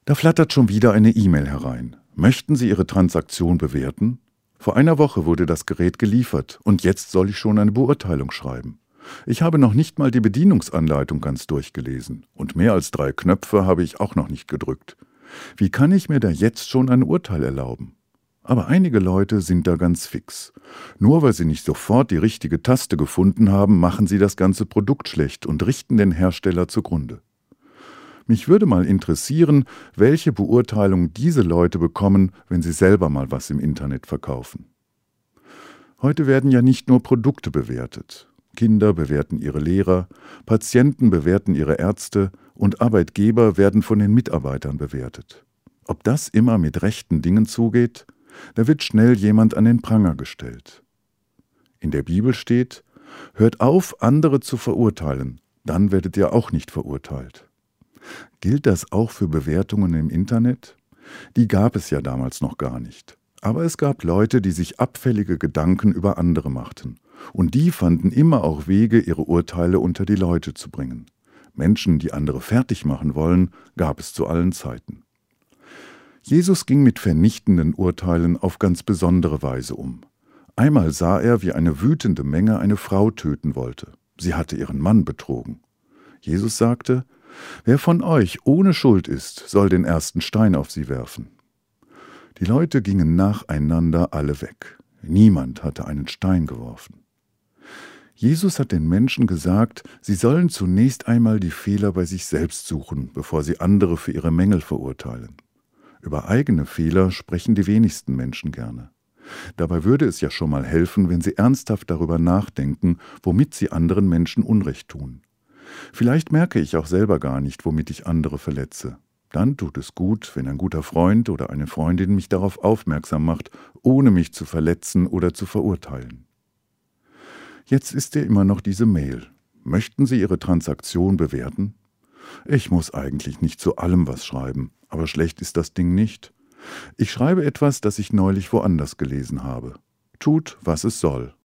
Da flattert schon wieder eine E-Mail herein. Möchten Sie Ihre Transaktion bewerten? Vor einer Woche wurde das Gerät geliefert und jetzt soll ich schon eine Beurteilung schreiben. Ich habe noch nicht mal die Bedienungsanleitung ganz durchgelesen und mehr als 3 Knöpfe habe ich auch noch nicht gedrückt. Wie kann ich mir da jetzt schon ein Urteil erlauben? Aber einige Leute sind da ganz fix. Nur weil sie nicht sofort die richtige Taste gefunden haben, machen sie das ganze Produkt schlecht und richten den Hersteller zugrunde. Mich würde mal interessieren, welche Beurteilung diese Leute bekommen, wenn sie selber mal was im Internet verkaufen. Heute werden ja nicht nur Produkte bewertet. Kinder bewerten ihre Lehrer, Patienten bewerten ihre Ärzte und Arbeitgeber werden von den Mitarbeitern bewertet. Ob das immer mit rechten Dingen zugeht? Da wird schnell jemand an den Pranger gestellt. In der Bibel steht: Hört auf, andere zu verurteilen, dann werdet ihr auch nicht verurteilt. Gilt das auch für Bewertungen im Internet? Die gab es ja damals noch gar nicht. Aber es gab Leute, die sich abfällige Gedanken über andere machten. Und die fanden immer auch Wege, ihre Urteile unter die Leute zu bringen. Menschen, die andere fertig machen wollen, gab es zu allen Zeiten. Jesus ging mit vernichtenden Urteilen auf ganz besondere Weise um. Einmal sah er, wie eine wütende Menge eine Frau töten wollte. Sie hatte ihren Mann betrogen. Jesus sagte: Wer von euch ohne Schuld ist, soll den ersten Stein auf sie werfen. Die Leute gingen nacheinander alle weg. Niemand hatte einen Stein geworfen. Jesus hat den Menschen gesagt, sie sollen zunächst einmal die Fehler bei sich selbst suchen, bevor sie andere für ihre Mängel verurteilen. Über eigene Fehler sprechen die wenigsten Menschen gerne. Dabei würde es ja schon mal helfen, wenn sie ernsthaft darüber nachdenken, womit sie anderen Menschen Unrecht tun. Vielleicht merke ich auch selber gar nicht, womit ich andere verletze. Dann tut es gut, wenn ein guter Freund oder eine Freundin mich darauf aufmerksam macht, ohne mich zu verletzen oder zu verurteilen. Jetzt ist ja immer noch diese Mail. Möchten Sie Ihre Transaktion bewerten? Ich muss eigentlich nicht zu allem was schreiben, aber schlecht ist das Ding nicht. Ich schreibe etwas, das ich neulich woanders gelesen habe. Tut, was es soll.